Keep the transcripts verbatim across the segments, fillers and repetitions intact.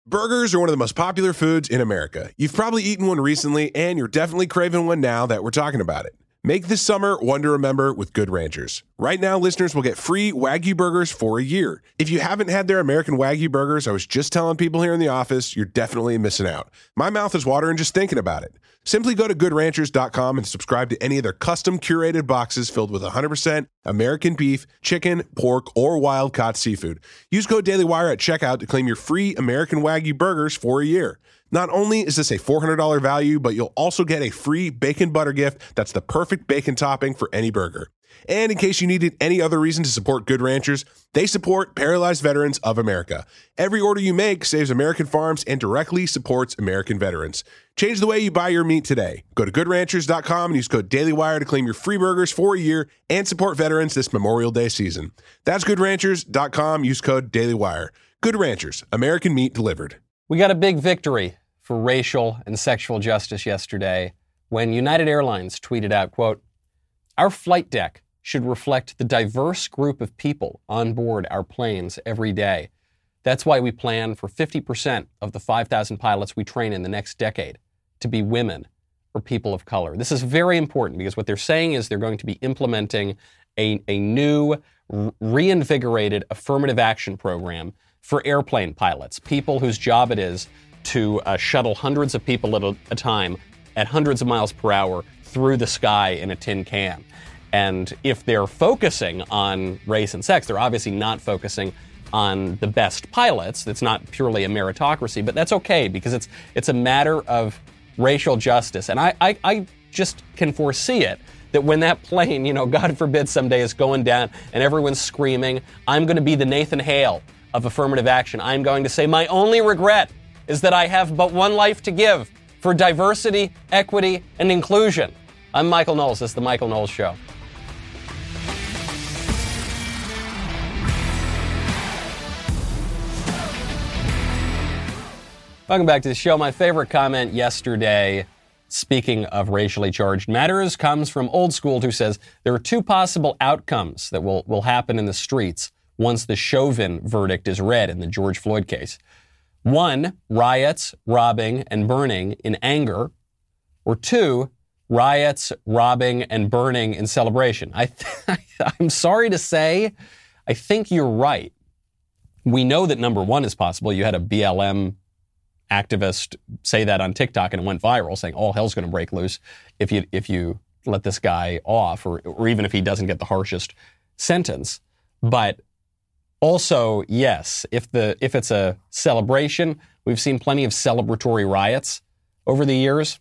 Burgers are one of the most popular foods in America. You've probably eaten one recently, and you're definitely craving one now that we're talking about it. Make this summer one to remember with Good Ranchers. Right now, listeners will get free Wagyu burgers for a year. If you haven't had their American Wagyu burgers, I was just telling people here in the office, you're definitely missing out. My mouth is watering just thinking about it. Simply go to good ranchers dot com and subscribe to any of their custom curated boxes filled with one hundred percent American beef, chicken, pork, or wild-caught seafood. Use code DailyWire at checkout to claim your free American Wagyu burgers for a year. Not only is this a four hundred dollars value, but you'll also get a free bacon butter gift that's the perfect bacon topping for any burger. And in case you needed any other reason to support Good Ranchers, they support Paralyzed Veterans of America. Every order you make saves American farms and directly supports American veterans. Change the way you buy your meat today. Go to good ranchers dot com and use code DailyWire to claim your free burgers for a year and support veterans this Memorial Day season. That's good ranchers dot com. Use code DailyWire. Good Ranchers, American meat delivered. We got a big victory for racial and sexual justice yesterday when United Airlines tweeted out, quote, "Our flight deck should reflect the diverse group of people on board our planes every day. That's why we plan for fifty percent of the five thousand pilots we train in the next decade to be women or people of color." This is very important because what they're saying is they're going to be implementing a, a new reinvigorated affirmative action program for airplane pilots, people whose job it is to uh, shuttle hundreds of people at a, a time at hundreds of miles per hour through the sky in a tin can. And if they're focusing on race and sex, they're obviously not focusing on the best pilots. It's not purely a meritocracy, but that's okay because it's it's a matter of racial justice. And I, I, I just can foresee it, that when that plane, you know, God forbid someday is going down and everyone's screaming, I'm going to be the Nathan Hale of affirmative action. I'm going to say my only regret is that I have but one life to give for diversity, equity, and inclusion. I'm Michael Knowles. This is The Michael Knowles Show. Welcome back to the show. My favorite comment yesterday, speaking of racially charged matters, comes from Old School, who says there are two possible outcomes that will, will happen in the streets once the Chauvin verdict is read in the George Floyd case. One, riots, robbing, and burning in anger. Or two, riots, robbing, and burning in celebration. I th- I'm sorry to say, I think you're right. We know that number one is possible. You had a B L M activist say that on TikTok and it went viral, saying all hell's going to break loose if you if you let this guy off, or, or even if he doesn't get the harshest sentence. But also, yes, if the if it's a celebration, we've seen plenty of celebratory riots over the years.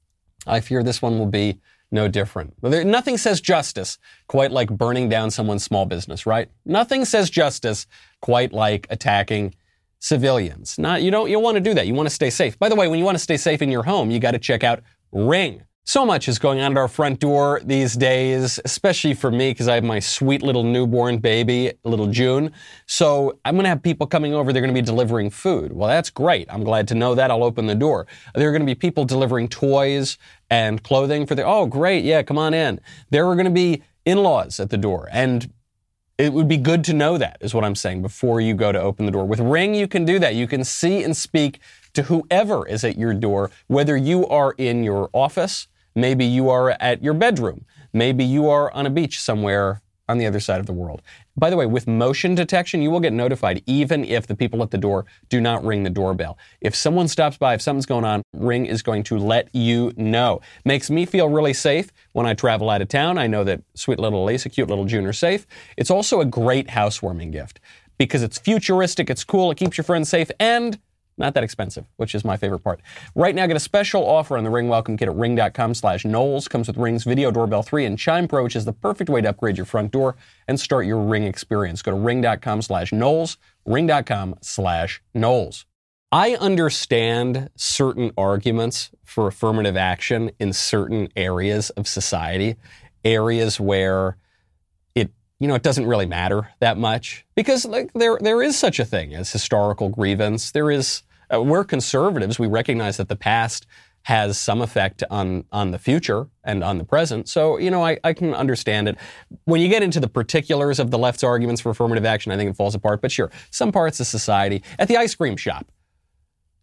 I fear this one will be no different. There, nothing says justice quite like burning down someone's small business, right? Nothing says justice quite like attacking civilians. Not you don't you want to do that. You want to stay safe. By the way, when you want to stay safe in your home, you got to check out Ring. So much is going on at our front door these days, especially for me because I have my sweet little newborn baby, little June. So I'm going to have people coming over. They're going to be delivering food. Well, that's great. I'm glad to know that. I'll open the door. There are going to be people delivering toys and clothing for the, oh, great. Yeah, come on in. There are going to be in-laws at the door. And it would be good to know that, is what I'm saying, before you go to open the door. With Ring, you can do that. You can see and speak to whoever is at your door, whether you are in your office, maybe you are at your bedroom, maybe you are on a beach somewhere on the other side of the world. By the way, with motion detection, you will get notified even if the people at the door do not ring the doorbell. If someone stops by, if something's going on, Ring is going to let you know. Makes me feel really safe when I travel out of town. I know that sweet little Elisa, cute little June are safe. It's also a great housewarming gift because it's futuristic, it's cool, it keeps your friends safe, and not that expensive, which is my favorite part. Right now, get a special offer on the Ring Welcome Kit at ring.com slash Knowles. Comes with Ring's Video Doorbell three and Chime Pro, which is the perfect way to upgrade your front door and start your Ring experience. Go to ring.com slash Knowles, ring.com slash Knowles. I understand certain arguments for affirmative action in certain areas of society, areas where it, you know, it doesn't really matter that much because like there there is such a thing as historical grievance. There is Uh, we're conservatives. We recognize that the past has some effect on, on the future and on the present. So, you know, I, I can understand it. When you get into the particulars of the left's arguments for affirmative action, I think it falls apart. But sure, some parts of society, at the ice cream shop,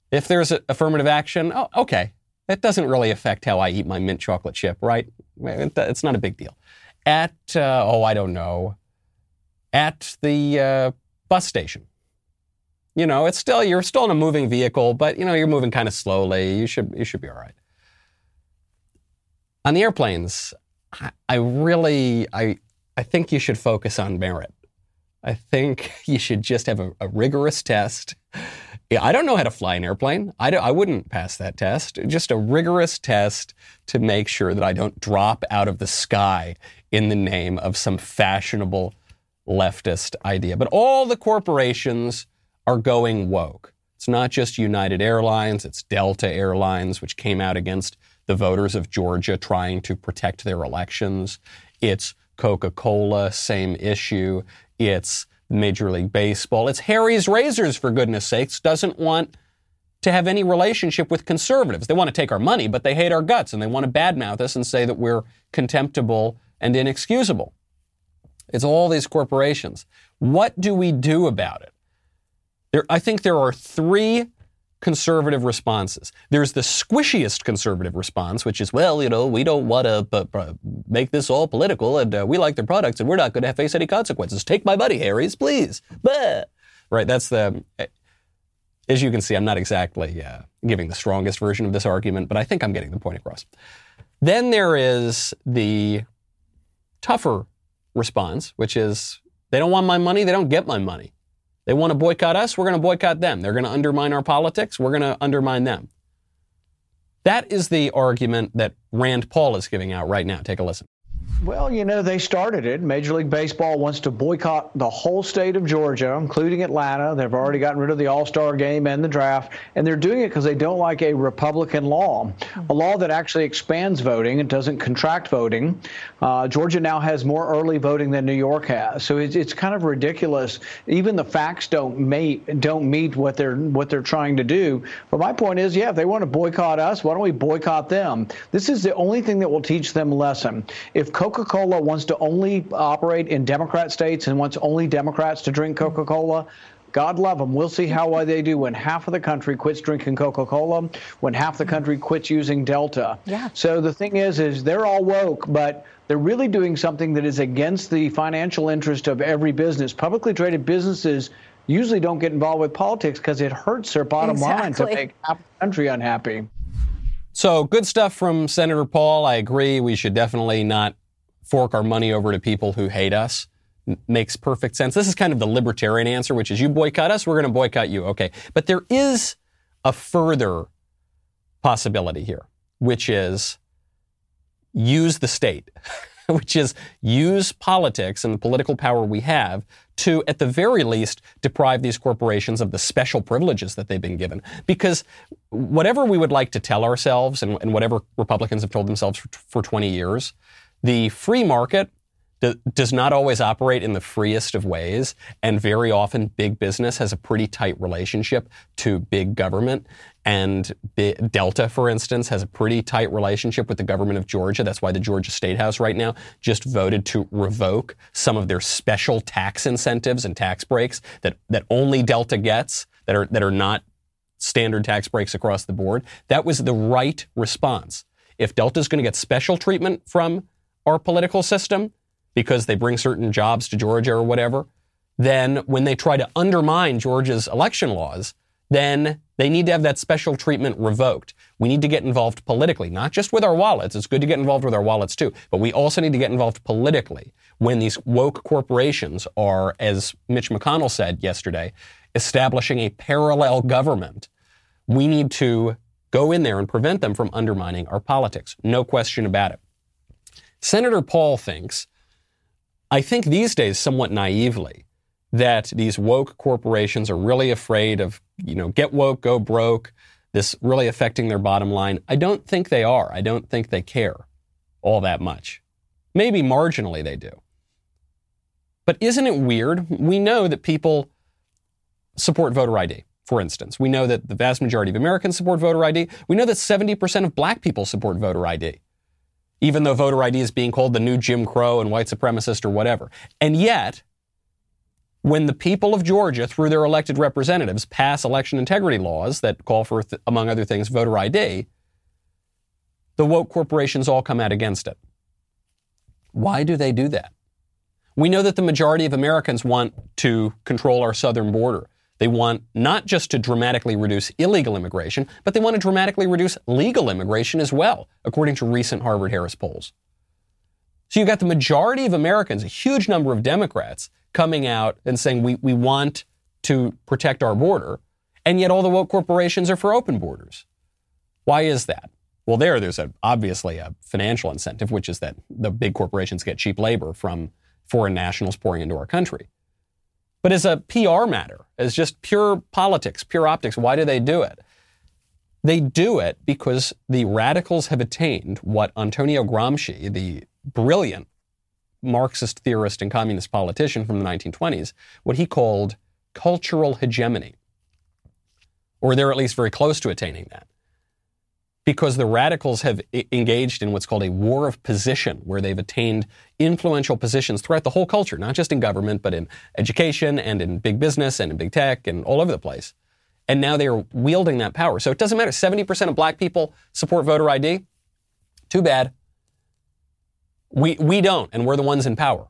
If there's a affirmative action, oh, okay. That doesn't really affect how I eat my mint chocolate chip, right? It's not a big deal. At, uh, oh, I don't know, at the uh, bus station. You know, it's still, you're still in a moving vehicle, but, you know, you're moving kind of slowly. You should, you should be all right. On the airplanes, I, I really, I, I think you should focus on merit. I think you should just have a, a rigorous test. Yeah, I don't know how to fly an airplane. I, do, I wouldn't pass that test. Just a rigorous test to make sure that I don't drop out of the sky in the name of some fashionable leftist idea. But all the corporations are going woke. It's not just United Airlines, it's Delta Airlines, which came out against the voters of Georgia trying to protect their elections. It's Coca-Cola, same issue. It's Major League Baseball. It's Harry's Razors, for goodness sakes, doesn't want to have any relationship with conservatives. They want to take our money, but they hate our guts, and they want to badmouth us and say that we're contemptible and inexcusable. It's all these corporations. What do we do about it? There, I think there are three conservative responses. There's the squishiest conservative response, which is, well, you know, we don't want to p- p- make this all political, and uh, we like their products, and we're not going to face any consequences. Take my money, Harry's, please. Bah. Right, that's the... As you can see, I'm not exactly uh, giving the strongest version of this argument, but I think I'm getting the point across. Then there is the tougher response, which is, they don't want my money, they don't get my money. They want to boycott us, we're going to boycott them. They're going to undermine our politics, we're going to undermine them. That is the argument that Rand Paul is giving out right now. Take a listen. Well, you know, they started it. Major League Baseball wants to boycott the whole state of Georgia, including Atlanta. They've already gotten rid of the All-Star game and the draft, and they're doing it because they don't like a Republican law, a law that actually expands voting and doesn't contract voting. Uh, Georgia now has more early voting than New York has, so it's, it's kind of ridiculous. Even the facts don't meet don't meet what they're what they're trying to do. But my point is, yeah, if they want to boycott us, why don't we boycott them? This is the only thing that will teach them a lesson. If Coca-Cola wants to only operate in Democrat states and wants only Democrats to drink Coca-Cola, God love them. We'll see how well they do when half of the country quits drinking Coca-Cola, when half the country quits using Delta. Yeah. So the thing is, is they're all woke, but they're really doing something that is against the financial interest of every business. Publicly traded businesses usually don't get involved with politics because it hurts their bottom exactly. line to make half the country unhappy. So good stuff from Senator Paul. I agree. We should definitely not fork our money over to people who hate us. N- makes perfect sense. This is kind of the libertarian answer, which is you boycott us, we're going to boycott you. Okay. But there is a further possibility here, which is use the state, which is use politics and the political power we have to, at the very least, deprive these corporations of the special privileges that they've been given. Because whatever we would like to tell ourselves, and, and whatever Republicans have told themselves for, for twenty years, the free market do, does not always operate in the freest of ways, and very often big business has a pretty tight relationship to big government. And B- Delta, for instance, has a pretty tight relationship with the government of Georgia. That's why the Georgia State House right now just voted to revoke some of their special tax incentives and tax breaks that, that only Delta gets, that are that are not standard tax breaks across the board. That was the right response. If Delta is going to get special treatment from our political system because they bring certain jobs to Georgia or whatever, then when they try to undermine Georgia's election laws, then they need to have that special treatment revoked. We need to get involved politically, not just with our wallets. It's good to get involved with our wallets too, but we also need to get involved politically when these woke corporations are, as Mitch McConnell said yesterday, establishing a parallel government. We need to go in there and prevent them from undermining our politics. No question about it. Senator Paul thinks, I think these days somewhat naively, that these woke corporations are really afraid of, you know, get woke, go broke, this really affecting their bottom line. I don't think they are. I don't think they care all that much. Maybe marginally they do. But isn't it weird? We know that people support voter I D, for instance. We know that the vast majority of Americans support voter I D. We know that seventy percent of black people support voter I D, even though voter I D is being called the new Jim Crow and white supremacist or whatever. And yet, when the people of Georgia, through their elected representatives, pass election integrity laws that call for, th- among other things, voter I D, the woke corporations all come out against it. Why do they do that? We know that the majority of Americans want to control our southern border. They want not just to dramatically reduce illegal immigration, but they want to dramatically reduce legal immigration as well, according to recent Harvard-Harris polls. So you've got the majority of Americans, a huge number of Democrats, coming out and saying we, we want to protect our border, and yet all the woke corporations are for open borders. Why is that? Well, there, there's a, obviously a financial incentive, which is that the big corporations get cheap labor from foreign nationals pouring into our country. But as a P R matter, as just pure politics, pure optics, why do they do it? They do it because the radicals have attained what Antonio Gramsci, the brilliant Marxist theorist and communist politician from the nineteen twenties, what he called cultural hegemony. Or they're at least very close to attaining that. Because the radicals have I- engaged in what's called a war of position, where they've attained influential positions throughout the whole culture, not just in government, but in education and in big business and in big tech and all over the place. And now they are wielding that power. So it doesn't matter. seventy percent of black people support voter I D. Too bad. We, we don't, and we're the ones in power.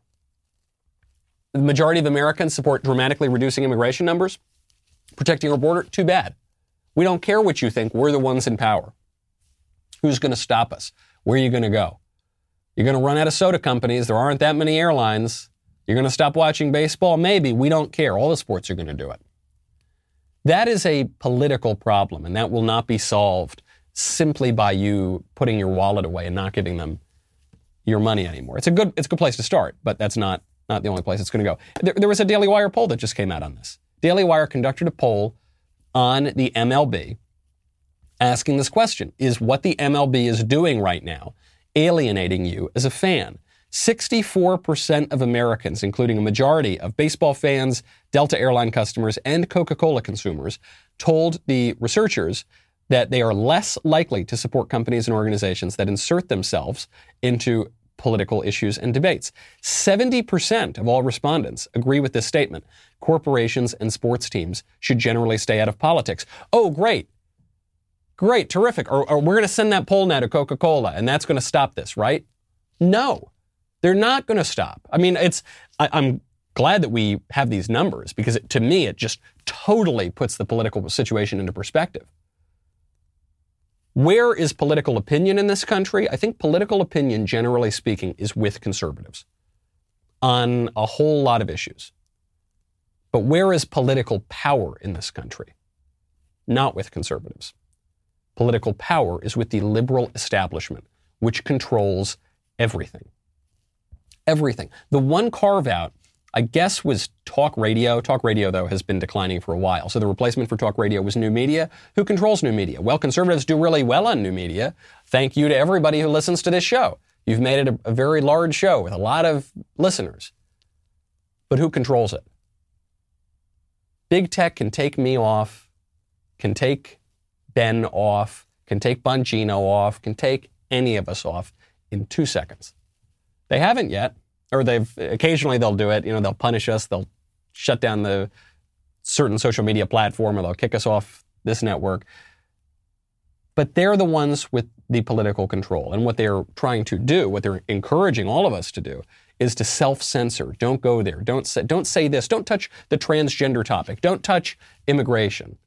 The majority of Americans support dramatically reducing immigration numbers, protecting our border. Too bad. We don't care what you think. We're the ones in power. Who's going to stop us? Where are you going to go? You're going to run out of soda companies. There aren't that many airlines. You're going to stop watching baseball? Maybe. We don't care. All the sports are going to do it. That is a political problem, and that will not be solved simply by you putting your wallet away and not giving them your money anymore. It's a good, it's a good place to start, but that's not, not the only place it's going to go. There, there was a Daily Wire poll that just came out on this. Daily Wire conducted a poll on the M L B asking this question: is what the M L B is doing right now alienating you as a fan? sixty-four percent of Americans, including a majority of baseball fans, Delta Airline customers, and Coca-Cola consumers, told the researchers that they are less likely to support companies and organizations that insert themselves into political issues and debates. seventy percent of all respondents agree with this statement. Corporations and sports teams should generally stay out of politics. Oh, great. Great, terrific. Or, or we're going to send that poll now to Coca-Cola, and that's going to stop this, right? No, they're not going to stop. I mean, it's. I, I'm glad that we have these numbers, because it, to me, it just totally puts the political situation into perspective. Where is political opinion in this country? I think political opinion, generally speaking, is with conservatives on a whole lot of issues. But where is political power in this country? Not with conservatives. Political power is with the liberal establishment, which controls everything. Everything. The one carve-out, I guess, was talk radio. Talk radio, though, has been declining for a while. So the replacement for talk radio was new media. Who controls new media? Well, conservatives do really well on new media. Thank you to everybody who listens to this show. You've made it a, a very large show with a lot of listeners. But who controls it? Big tech can take me off, can take Ben off, can take Bongino off, can take any of us off in two seconds. They haven't yet, or they've occasionally they'll do it. You know, they'll punish us. They'll shut down the certain social media platform, or they'll kick us off this network. But they're the ones with the political control. And what they're trying to do, what they're encouraging all of us to do, is to self-censor. Don't go there. Don't say, don't say this. Don't touch the transgender topic. Don't touch immigration.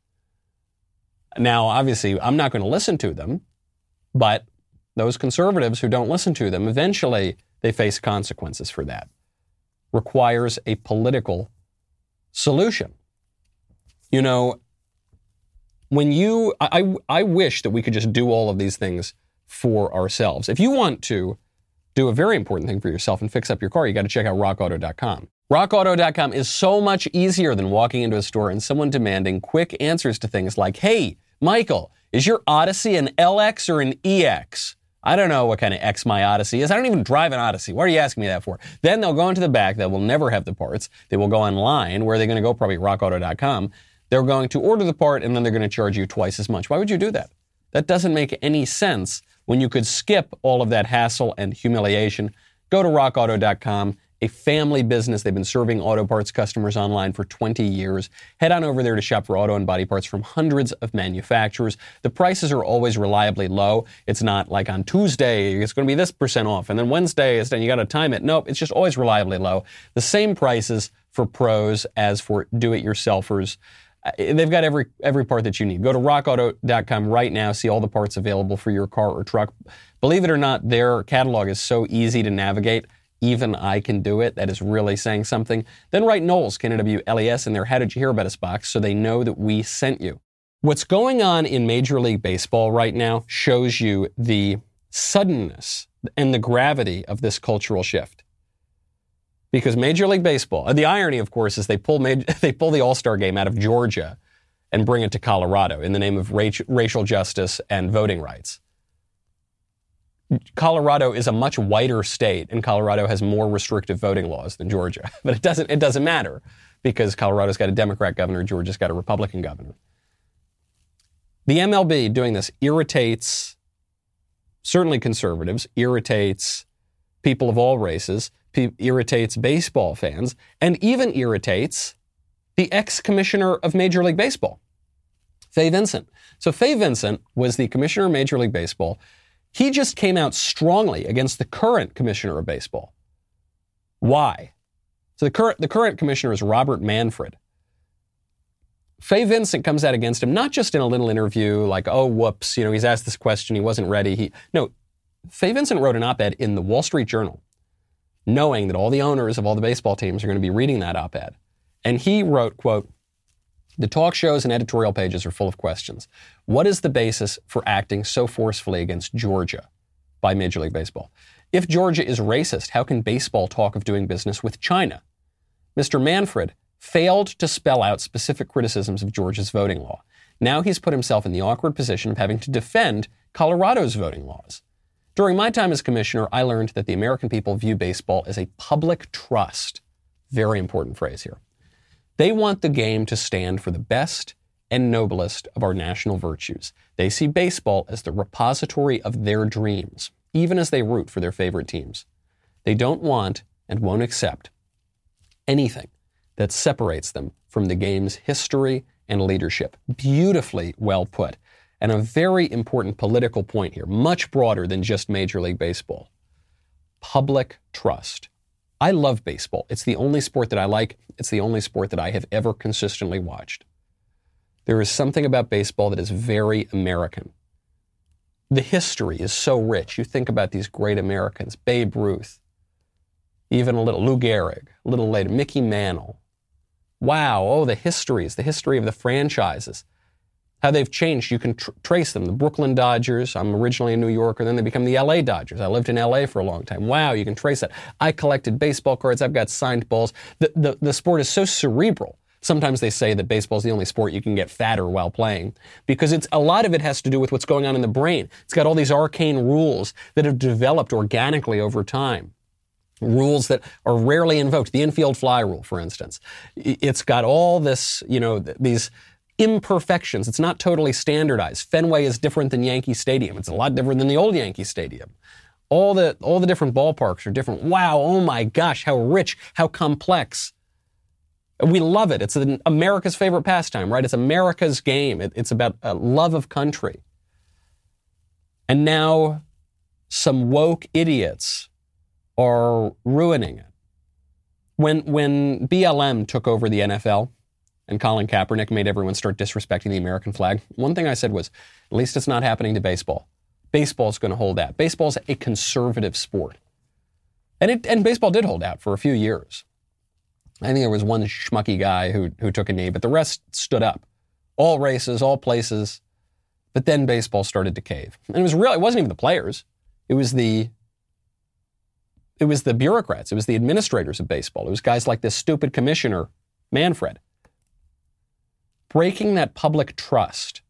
Now, obviously, I'm not going to listen to them, but those conservatives who don't listen to them, eventually they face consequences for that. Requires a political solution. You know, when you, I, I wish that we could just do all of these things for ourselves. If you want to do a very important thing for yourself and fix up your car, you got to check out rock auto dot com. rock auto dot com is so much easier than walking into a store and someone demanding quick answers to things like, hey, Michael, is your Odyssey an L X or an E X? I don't know what kind of X my Odyssey is. I don't even drive an Odyssey. What are you asking me that for? Then they'll go into the back. They will never have the parts. They will go online. Where are they going to go? Probably rock auto dot com. They're going to order the part, and then they're going to charge you twice as much. Why would you do that? That doesn't make any sense when you could skip all of that hassle and humiliation. Go to rock auto dot com a family business. They've been serving auto parts customers online for twenty years. Head on over there to shop for auto and body parts from hundreds of manufacturers. The prices are always reliably low. It's not like on Tuesday, it's going to be this percent off, and then Wednesday, is then you got to time it. Nope, it's just always reliably low. The same prices for pros as for do-it-yourselfers. They've got every every part that you need. Go to rock auto dot com right now. See all the parts available for your car or truck. Believe it or not, their catalog is so easy to navigate. Even I can do it. That is really saying something. Then write Knowles, K N O W L E S, in their How Did You Hear About Us box so they know that we sent you. What's going on in Major League Baseball right now shows you the suddenness and the gravity of this cultural shift. Because Major League Baseball, and the irony, of course, is they pull major, they pull the All-Star game out of Georgia and bring it to Colorado in the name of racial, racial justice and voting rights. Colorado is a much whiter state, and Colorado has more restrictive voting laws than Georgia. But it doesn't, it doesn't matter because Colorado's got a Democrat governor, Georgia's got a Republican governor. The M L B doing this irritates certainly conservatives, irritates people of all races, irritates baseball fans, and even irritates the ex-commissioner of Major League Baseball, Fay Vincent. So Fay Vincent was the commissioner of Major League Baseball. He just came out strongly against the current commissioner of baseball. Why? So the current, the current commissioner is Robert Manfred. Fay Vincent comes out against him, not just in a little interview like, oh, whoops, you know, he's asked this question, he wasn't ready. He No, Fay Vincent wrote an op-ed in the Wall Street Journal, knowing that all the owners of all the baseball teams are going to be reading that op-ed. And he wrote, quote, "The talk shows and editorial pages are full of questions. What is the basis for acting so forcefully against Georgia by Major League Baseball? If Georgia is racist, how can baseball talk of doing business with China?" Mister Manfred failed to spell out specific criticisms of Georgia's voting law. Now he's put himself in the awkward position of having to defend Colorado's voting laws. During my time as commissioner, I learned that the American people view baseball as a public trust. Very important phrase here. They want the game to stand for the best and noblest of our national virtues. They see baseball as the repository of their dreams, even as they root for their favorite teams. They don't want and won't accept anything that separates them from the game's history and leadership. Beautifully well put. And a very important political point here, much broader than just Major League Baseball. Public trust. I love baseball. It's the only sport that I like. It's the only sport that I have ever consistently watched. There is something about baseball that is very American. The history is so rich. You think about these great Americans, Babe Ruth, even a little Lou Gehrig, a little later, Mickey Mantle. Wow, oh, the histories, the history of the franchises, how they've changed. You can tr- trace them. The Brooklyn Dodgers, I'm originally a New Yorker, then they become the L A Dodgers. I lived in L A for a long time. Wow, you can trace that. I collected baseball cards. I've got signed balls. The, the, the sport is so cerebral. Sometimes they say that baseball is the only sport you can get fatter while playing because it's a lot of it has to do with what's going on in the brain. It's got all these arcane rules that have developed organically over time. Rules that are rarely invoked. The infield fly rule, for instance. It's got all this, you know, these imperfections. It's not totally standardized. Fenway is different than Yankee Stadium. It's a lot different than the old Yankee Stadium. All the, all the different ballparks are different. Wow, oh my gosh, how rich, how complex. We love it. It's an, America's favorite pastime, right? It's America's game. It, it's about a love of country. And now some woke idiots are ruining it. When when B L M took over the N F L and Colin Kaepernick made everyone start disrespecting the American flag, one thing I said was, at least it's not happening to baseball. Baseball's going to hold out. Baseball's a conservative sport. And it and baseball did hold out for a few years. I think there was one schmucky guy who who took a knee, but the rest stood up. All races, all places. But then baseball started to cave. And it was really, it wasn't even the players. It was the It was the bureaucrats. It was the administrators of baseball. It was guys like this stupid commissioner, Manfred. Breaking that public trust.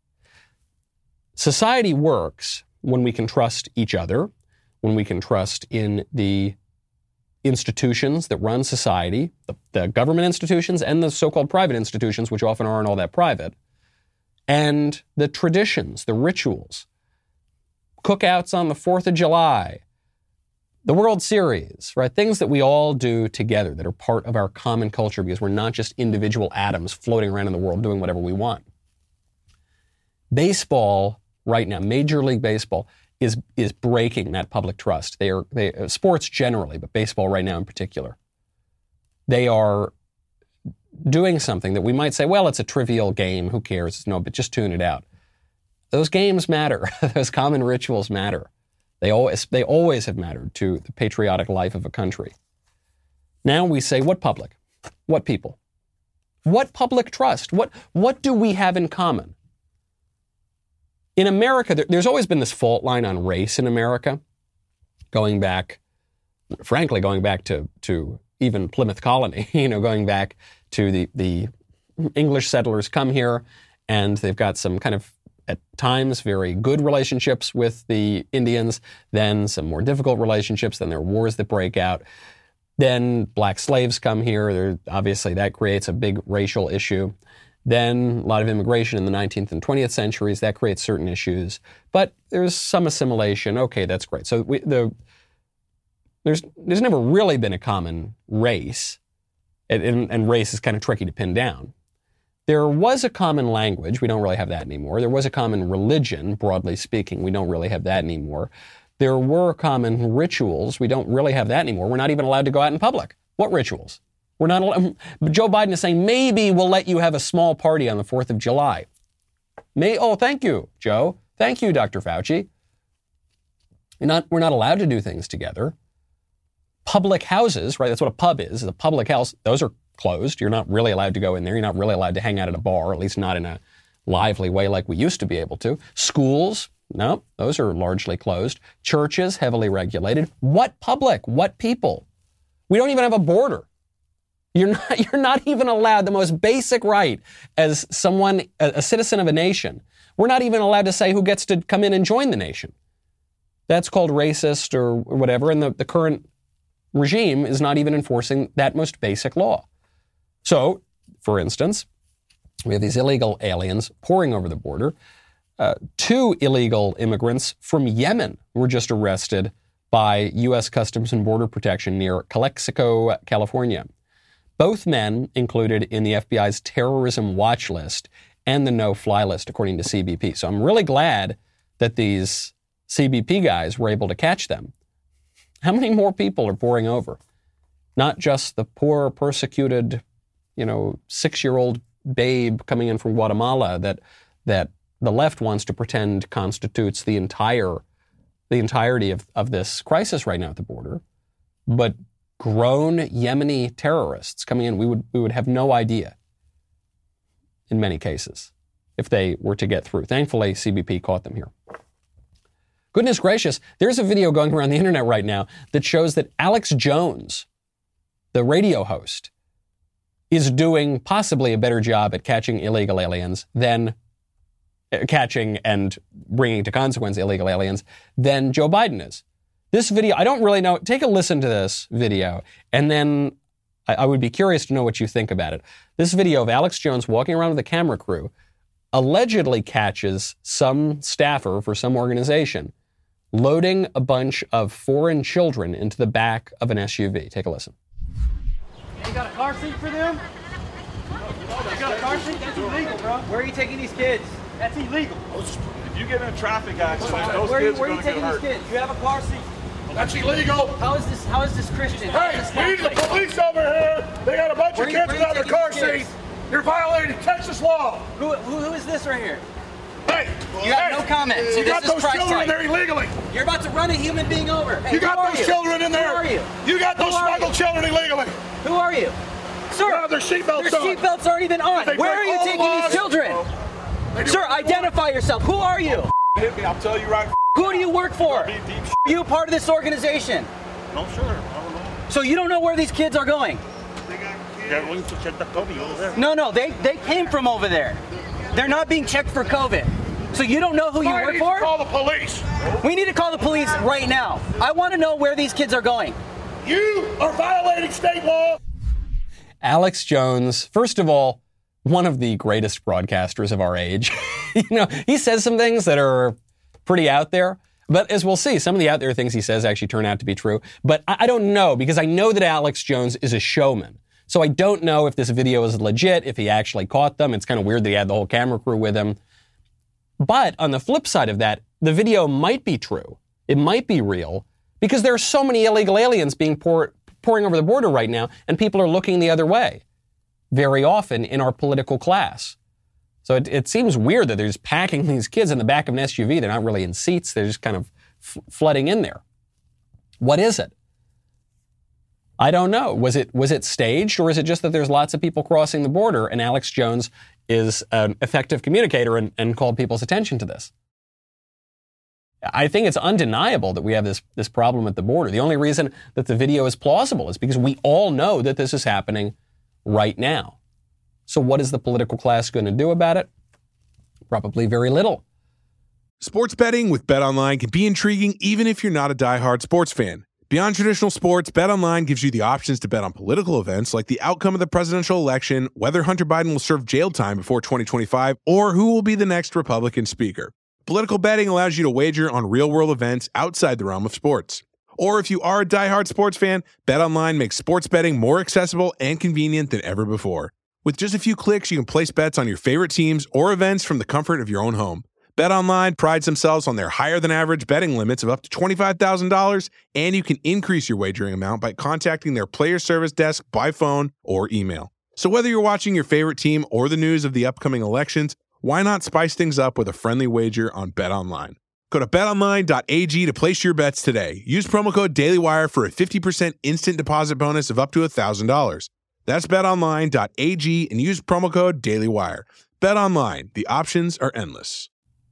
Society works when we can trust each other, when we can trust in the institutions that run society, the, the government institutions and the so-called private institutions, which often aren't all that private, and the traditions, the rituals. Cookouts on the fourth of July. The World Series, right? Things that we all do together that are part of our common culture because we're not just individual atoms floating around in the world doing whatever we want. Baseball right now, Major League Baseball, is is breaking that public trust. They are they uh, sports generally, but baseball right now in particular. They are doing something that we might say, well, it's a trivial game. Who cares? No, but just tune it out. Those games matter. Those common rituals matter. They always they always have mattered to the patriotic life of a country. Now we say, what public? What people? What public trust? What what do we have in common? In America, there, there's always been this fault line on race in America, going back, frankly, going back to, to even Plymouth Colony, you know, going back to the, the English settlers come here, and they've got some kind of, at times, very good relationships with the Indians, then some more difficult relationships, then there are wars that break out. Then black slaves come here. There, obviously, that creates a big racial issue. Then a lot of immigration in the nineteenth and twentieth centuries, that creates certain issues. But there's some assimilation. Okay, that's great. So we, the, there's there's never really been a common race, and, and, and race is kind of tricky to pin down. There was a common language. We don't really have that anymore. There was a common religion, broadly speaking. We don't really have that anymore. There were common rituals. We don't really have that anymore. We're not even allowed to go out in public. What rituals? We're not allowed. Joe Biden is saying maybe we'll let you have a small party on the fourth of July. May, oh, thank you, Joe. Thank you, Doctor Fauci. We're not, we're not allowed to do things together. Public houses, right? That's what a pub is. A public house. Those are closed. You're not really allowed to go in there. You're not really allowed to hang out at a bar, at least not in a lively way like we used to be able to. Schools, no, those are largely closed. Churches, heavily regulated. What public? What people? We don't even have a border. You're not, you're not even allowed the most basic right as someone, a, a citizen of a nation. We're not even allowed to say who gets to come in and join the nation. That's called racist or whatever, and the, the current regime is not even enforcing that most basic law. So, for instance, we have these illegal aliens pouring over the border. Uh, two illegal immigrants from Yemen were just arrested by U S Customs and Border Protection near Calexico, California. Both men included in the F B I's terrorism watch list and the no-fly list, according to C B P. So I'm really glad that these C B P guys were able to catch them. How many more people are pouring over? Not just the poor, persecuted, you know, six-year-old babe coming in from Guatemala that that the left wants to pretend constitutes the entire the entirety of, of this crisis right now at the border, but grown Yemeni terrorists coming in, we would we would have no idea in many cases if they were to get through. Thankfully, C B P caught them here. Goodness gracious, there's a video going around the internet right now that shows that Alex Jones, the radio host, is doing possibly a better job at catching illegal aliens than uh, catching and bringing to consequence illegal aliens than Joe Biden is. This video, I don't really know. Take a listen to this video, and then I, I would be curious to know what you think about it. This video of Alex Jones walking around with a camera crew allegedly catches some staffer for some organization loading a bunch of foreign children into the back of an S U V. Take a listen. You got a car seat for them? You got a car seat? That's illegal, bro. Where are you taking these kids? That's illegal. If you get in a traffic accident, those where, kids where are are you going to get taking hurt. these kids? You have a car seat. That's illegal. How is this? How is this Christian? How Hey, is this we need the Catholic? police over here. They got a bunch Where of you- kids where you without their taking car these kids? seats. You're violating Texas law. Who, who, who is this right here? Hey, You have hey, no comment. So You this got is those children Christ-like. in there illegally. You're about to run a human being over. Hey, You who got are those you? children in there. Who are you? You got Who those are smuggled you? children illegally. Who are you? Sir, They have their seatbelts their on. seatbelts aren't even on. They Where are break you all taking laws. these children? They do Sir, what they identify yourself. Who are you? want. Hit me. I'll tell you right. Who do you work for? Be deep. Are you part of this organization? No, sure. I don't know. So you don't know where these kids are going? They're going to check the COVID over there. No, no, they, they came from over there. They're not being checked for COVID. So you don't know who you I work need to for? call the police. We need to call the police right now. I want to know where these kids are going. You are violating state law. Alex Jones, first of all, one of the greatest broadcasters of our age. You know, he says some things that are pretty out there. But as we'll see, some of the out there things he says actually turn out to be true. But I, I don't know, because I know that Alex Jones is a showman. So I don't know if this video is legit, if he actually caught them. It's kind of weird that he had the whole camera crew with him. But on the flip side of that, the video might be true. It might be real, because there are so many illegal aliens being pour, pouring over the border right now, and people are looking the other way very often in our political class. So it, it seems weird that they're just packing these kids in the back of an S U V. They're not really in seats. They're just kind of f- flooding in there. What is it? I don't know. Was it was it staged, or is it just that there's lots of people crossing the border and Alex Jones is an effective communicator and, and called people's attention to this? I think it's undeniable that we have this, this problem at the border. The only reason that the video is plausible is because we all know that this is happening right now. So what is the political class going to do about it? Probably very little. Sports betting with BetOnline can be intriguing even if you're not a diehard sports fan. Beyond traditional sports, BetOnline gives you the options to bet on political events like the outcome of the presidential election, whether Hunter Biden will serve jail time before twenty twenty-five, or who will be the next Republican speaker. Political betting allows you to wager on real-world events outside the realm of sports. Or if you are a diehard sports fan, BetOnline makes sports betting more accessible and convenient than ever before. With just a few clicks, you can place bets on your favorite teams or events from the comfort of your own home. BetOnline prides themselves on their higher-than-average betting limits of up to twenty-five thousand dollars, and you can increase your wagering amount by contacting their player service desk by phone or email. So whether you're watching your favorite team or the news of the upcoming elections, why not spice things up with a friendly wager on BetOnline? Go to bet online dot a g to place your bets today. Use promo code DailyWire for a fifty percent instant deposit bonus of up to one thousand dollars. That's bet online dot a g and use promo code DailyWire. BetOnline, the options are endless.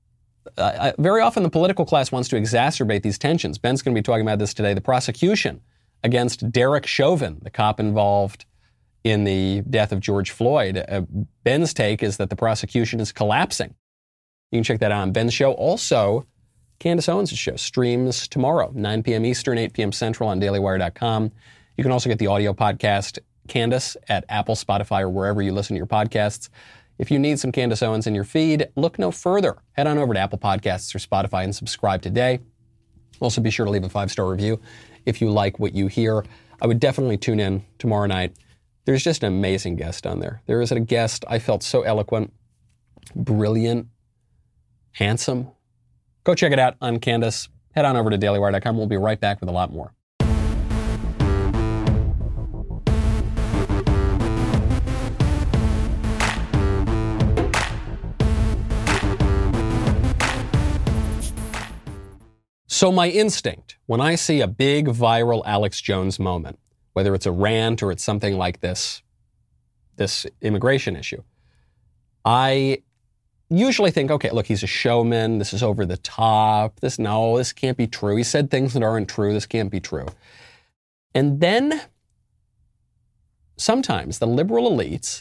Uh, very often the political class wants to exacerbate these tensions. Ben's going to be talking about this today. The prosecution against Derek Chauvin, the cop involved in the death of George Floyd. Uh, Ben's take is that the prosecution is collapsing. You can check that out on Ben's show. Also, Candace Owens' show streams tomorrow, nine p.m. Eastern, eight p.m. Central on daily wire dot com. You can also get the audio podcast, Candace, at Apple, Spotify, or wherever you listen to your podcasts. If you need some Candace Owens in your feed, look no further. Head on over to Apple Podcasts or Spotify and subscribe today. Also, be sure to leave a five-star review if you like what you hear. I would definitely tune in tomorrow night. There's just an amazing guest on there. There is a guest I felt so eloquent, brilliant, handsome. Go check it out on Candace. Head on over to daily wire dot com. We'll be right back with a lot more. So my instinct, when I see a big viral Alex Jones moment, whether it's a rant or it's something like this, this immigration issue, I usually think, okay, look, he's a showman. This is over the top. This, no, this can't be true. He said things that aren't true. This can't be true. And then sometimes the liberal elites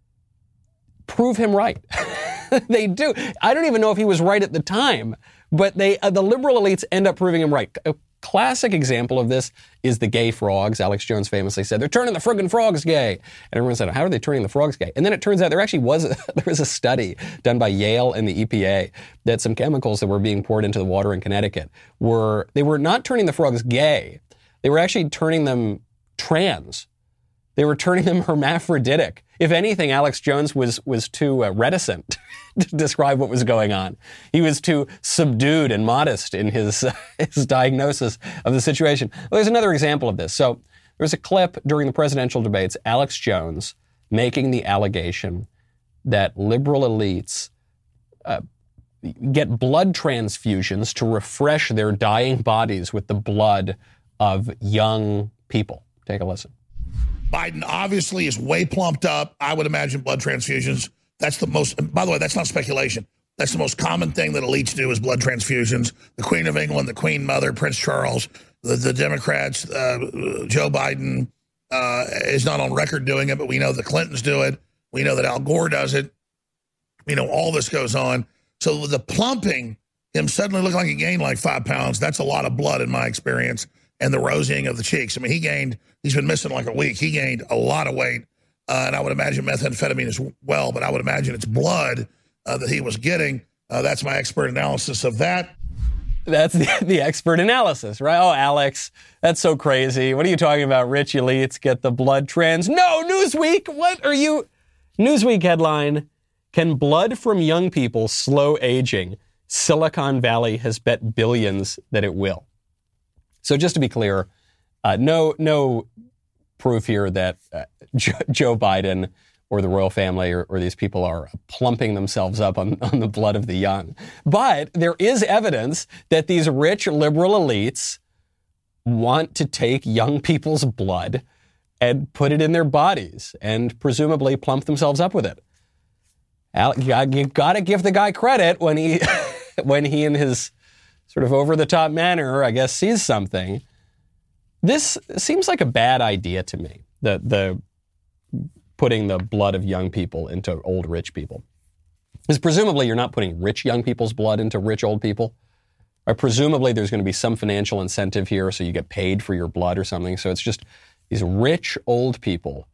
prove him right. They do. I don't even know if he was right at the time, but they, uh, the liberal elites end up proving him right. A classic example of this is the gay frogs. Alex Jones famously said, they're turning the friggin' frogs gay. And everyone said, how are they turning the frogs gay? And then it turns out there actually was a, there was a study done by Yale and the E P A that some chemicals that were being poured into the water in Connecticut were, they were not turning the frogs gay. They were actually turning them trans. They were turning them hermaphroditic. If anything, Alex Jones was was too uh, reticent to describe what was going on. He was too subdued and modest in his uh, his diagnosis of the situation. Well, there's another example of this. So there's a clip during the presidential debates, Alex Jones making the allegation that liberal elites uh, get blood transfusions to refresh their dying bodies with the blood of young people. Take a listen. Biden obviously is way plumped up. I would imagine blood transfusions. That's the most, by the way, that's not speculation. That's the most common thing that elites do is blood transfusions. The Queen of England, the Queen Mother, Prince Charles, the, the Democrats, uh, Joe Biden uh, is not on record doing it, but we know the Clintons do it. We know that Al Gore does it. You know, all this goes on. So the plumping, him suddenly looking like he gained like five pounds, that's a lot of blood in my experience. And the rosying of the cheeks. I mean, he gained, he's been missing like a week. He gained a lot of weight. Uh, and I would imagine methamphetamine as well, but I would imagine it's blood uh, that he was getting. Uh, that's my expert analysis of that. That's the, the expert analysis, right? Oh, Alex, that's so crazy. What are you talking about? Rich elites get the blood trans. No, Newsweek, what are you? Newsweek headline, can blood from young people slow aging? Silicon Valley has bet billions that it will. So just to be clear, uh, no, no proof here that uh, Joe, Joe Biden or the royal family or, or these people are plumping themselves up on, on the blood of the young. But there is evidence that these rich liberal elites want to take young people's blood and put it in their bodies and presumably plump themselves up with it. Al, you got to give the guy credit when he, when he in his sort of over-the-top manner, I guess, sees something. This seems like a bad idea to me, the the putting the blood of young people into old rich people. Because presumably you're not putting rich young people's blood into rich old people. Or presumably there's going to be some financial incentive here so you get paid for your blood or something. So it's just these rich old people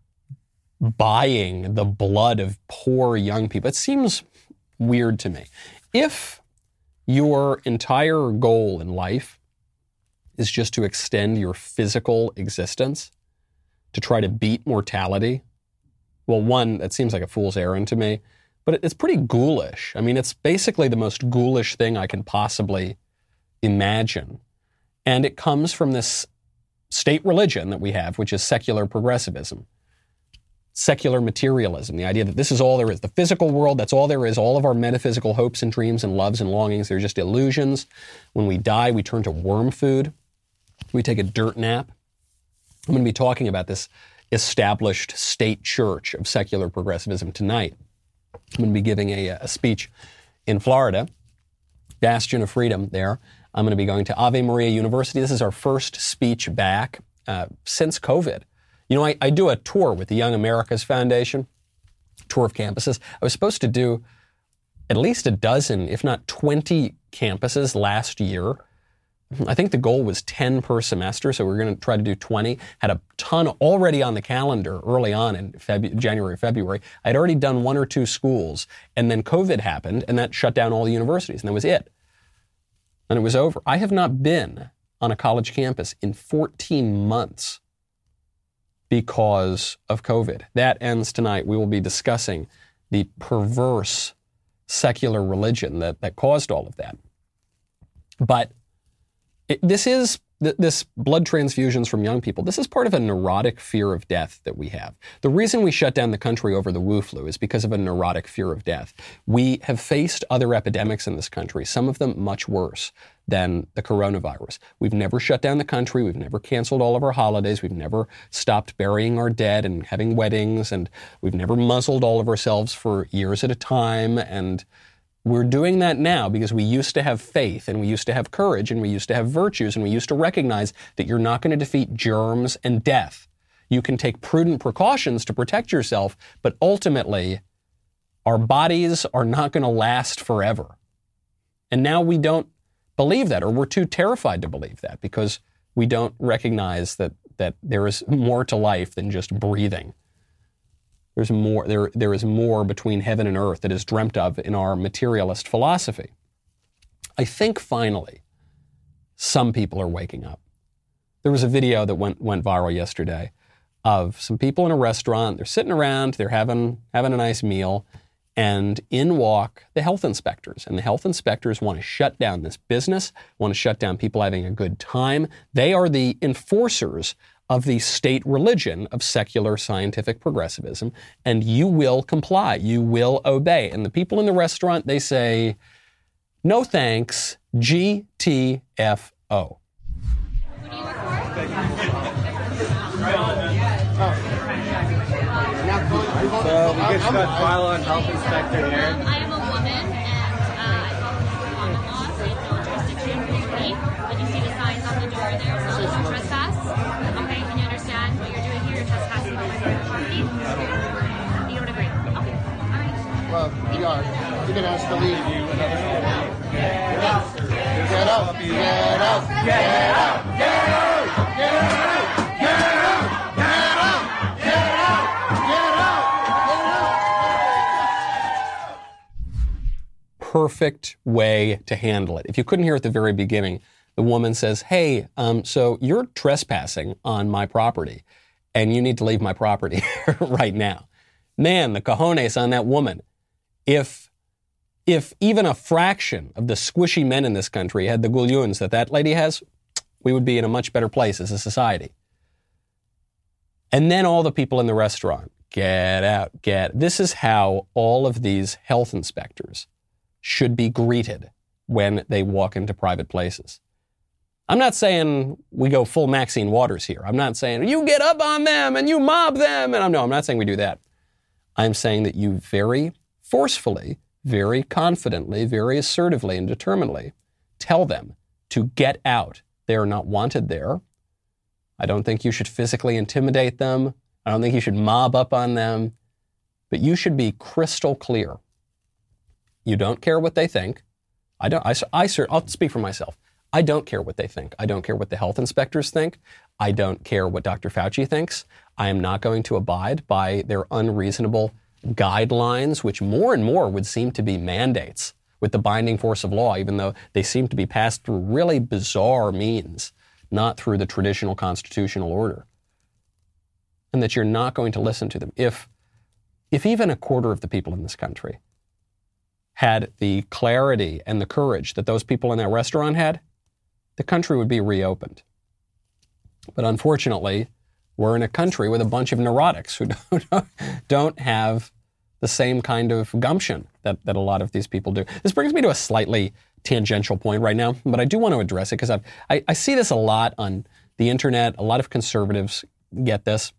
buying the blood of poor young people. It seems weird to me. If your entire goal in life is just to extend your physical existence, to try to beat mortality, well, one, that seems like a fool's errand to me, but it's pretty ghoulish. I mean, it's basically the most ghoulish thing I can possibly imagine. And it comes from this state religion that we have, which is secular progressivism, secular materialism, the idea that this is all there is. The physical world, that's all there is. All of our metaphysical hopes and dreams and loves and longings, they're just illusions. When we die, we turn to worm food. We take a dirt nap. I'm going to be talking about this established state church of secular progressivism tonight. I'm going to be giving a, a speech in Florida, Bastion of Freedom there. I'm going to be going to Ave Maria University. This is our first speech back uh, since COVID. You know, I, I do a tour with the Young Americas Foundation, tour of campuses. I was supposed to do at least a dozen, if not twenty campuses last year. I think the goal was ten per semester, so we're going to try to do twenty. Had a ton already on the calendar early on in February, January, February. I'd already done one or two schools, and then COVID happened, and that shut down all the universities, and that was it. And it was over. I have not been on a college campus in fourteen months because of COVID. That ends tonight. We will be discussing the perverse secular religion that, that caused all of that. But It, this is, th- this blood transfusions from young people, this is part of a neurotic fear of death that we have. The reason we shut down the country over the Wu flu is because of a neurotic fear of death. We have faced other epidemics in this country, some of them much worse than the coronavirus. We've never shut down the country. We've never canceled all of our holidays. We've never stopped burying our dead and having weddings. And we've never muzzled all of ourselves for years at a time. And we're doing that now because we used to have faith and we used to have courage and we used to have virtues and we used to recognize that you're not going to defeat germs and death. You can take prudent precautions to protect yourself, but ultimately, our bodies are not going to last forever. And now we don't believe that, or we're too terrified to believe that because we don't recognize that, that there is more to life than just breathing. There's more, there, there is more between heaven and earth that is dreamt of in our materialist philosophy. I think finally, some people are waking up. There was a video that went, went viral yesterday of some people in a restaurant. They're sitting around, they're having, having a nice meal, and in walk the health inspectors. And the health inspectors want to shut down this business, want to shut down people having a good time. They are the enforcers of the state religion of secular scientific progressivism, and you will comply, you will obey. And the people in the restaurant, they say, no thanks, G T F O. Who do you work for? So we get stuck file on health inspector here. Um, I am a woman and uh, I follow the employment laws. I have no jurisdiction over me. But you see the signs on the door there, so no trespass. Okay, can you understand what you're doing here? You're trespassing on my private property. You don't agree? Okay, all right. Well, we are. You're going to ask to leave. Get out. Get out. Get out. Get out. Get out. Get out. perfect way to handle it. If you couldn't hear at the very beginning, the woman says, hey, um, so you're trespassing on my property, and you need to leave my property right now. Man, the cojones on that woman. If, if even a fraction of the squishy men in this country had the gullions that that lady has, we would be in a much better place as a society. And then all the people in the restaurant, get out, get. This is how all of these health inspectors should be greeted when they walk into private places. I'm not saying we go full Maxine Waters here. I'm not saying you get up on them and you mob them. And I'm no, I'm not saying we do that. I'm saying that you very forcefully, very confidently, very assertively and determinedly tell them to get out. They are not wanted there. I don't think you should physically intimidate them. I don't think you should mob up on them. But you should be crystal clear. You don't care what they think. I don't. I, I, I'll speak for myself. I don't care what they think. I don't care what the health inspectors think. I don't care what Doctor Fauci thinks. I am not going to abide by their unreasonable guidelines, which more and more would seem to be mandates with the binding force of law, even though they seem to be passed through really bizarre means, not through the traditional constitutional order. And that you're not going to listen to them. If, if even a quarter of the people in this country had the clarity and the courage that those people in that restaurant had, the country would be reopened. But unfortunately, we're in a country with a bunch of neurotics who don't, don't have the same kind of gumption that, that a lot of these people do. This brings me to a slightly tangential point right now, but I do want to address it because I've, I, I see this a lot on the internet. A lot of conservatives get this.